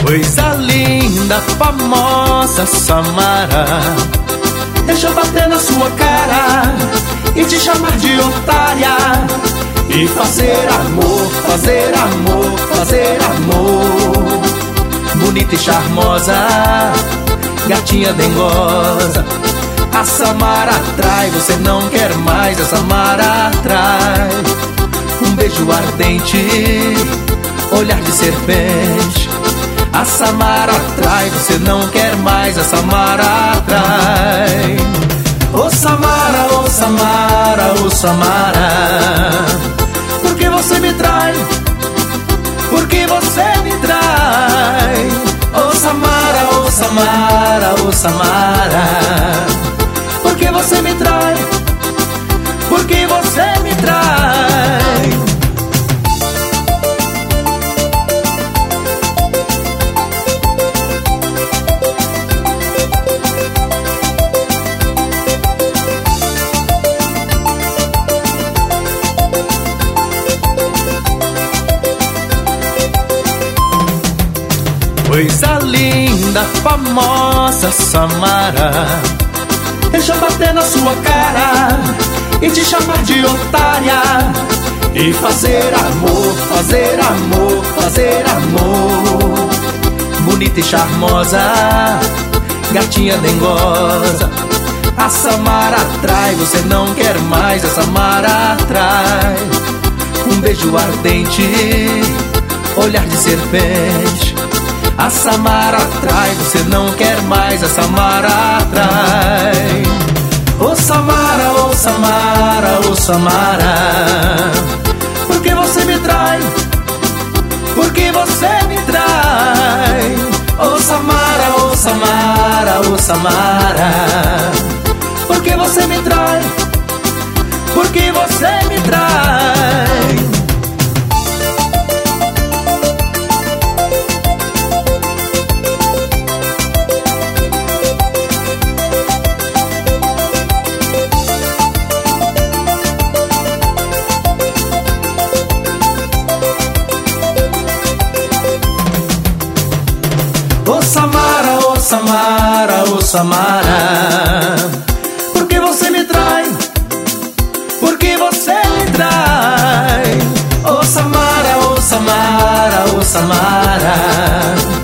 Coisa linda, famosa Samara, deixa eu bater na sua cara e te chamar de otária e fazer amor, fazer amor, fazer amor. Bonita e charmosa, gatinha dengosa, a Samara atrai, você não quer mais, a Samara atrai. Um beijo ardente, olhar de serpente, a Samara atrai, você não quer mais, a Samara atrai. Ô Samara, ô Samara, ô Samara, por que você me trai? Por que você me trai? Ô Samara, ô Samara, ô Samara, por que você me trai? Por que você me trai? Coisa linda, famosa Samara, deixa eu bater na sua cara e te chamar de otária e fazer amor, fazer amor, fazer amor. Bonita e charmosa, gatinha dengosa, a Samara atrai, você não quer mais, a Samara atrai. Um beijo ardente, olhar de serpente, a Samara atrai, você não quer mais, a Samara atrai. Ô Samara, ô Samara, ô Samara, por que você me trai? Por que você me trai? Ô Samara, ô Samara, ô Samara, por que você me trai? Por que você me trai? Ô Samara, ô Samara, ô Samara, por que você me trai? Por que você me trai? Ô Samara, ô Samara, ô Samara,